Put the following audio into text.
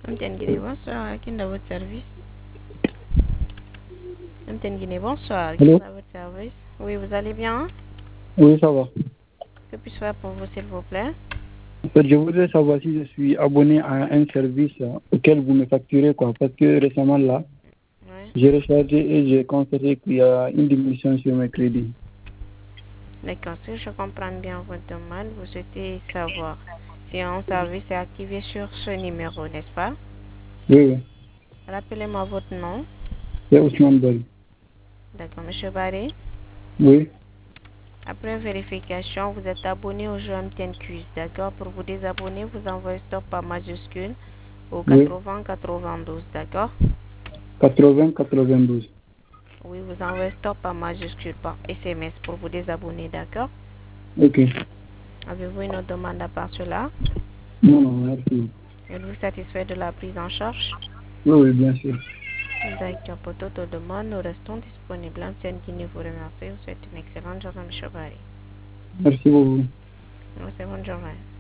MTN Guinée, bonsoir. À qui est votre service? MTN Guinée, bonsoir. Qui Allô? est votre service? Oui, vous allez bien? Oui, ça va. Que puis-je faire pour vous, s'il vous plaît? En fait, je voudrais savoir si je suis abonné à un service auquel vous me facturez, quoi. Parce que récemment, là, Oui. j'ai rechargé et j'ai constaté qu'il y a une diminution sur mes crédits. D'accord, si je comprends bien votre demande, vous souhaitez savoir si un service est activé sur ce numéro, n'est-ce pas? Oui, oui. Rappelez-moi votre nom. C'est Ousmane Bal. D'accord, Monsieur Barré. Oui, Après vérification, vous êtes abonné au jeu MTN Quiz. D'accord? Pour vous désabonner, vous envoyez stop par majuscule au oui. 80-92. D'accord? 80-92. Oui, vous envoyez stop par majuscule par SMS pour vous désabonner. D'accord? Ok. Avez-vous une autre demande à part cela? Non, non, merci. Êtes-vous satisfait de la prise en charge? Oui, oui, bien sûr. D'accord, pour toute demande, nous restons disponibles. MTN Guinée vous remercie. Vous souhaite une excellente journée, M. Barry. Merci beaucoup. Merci, bonne journée.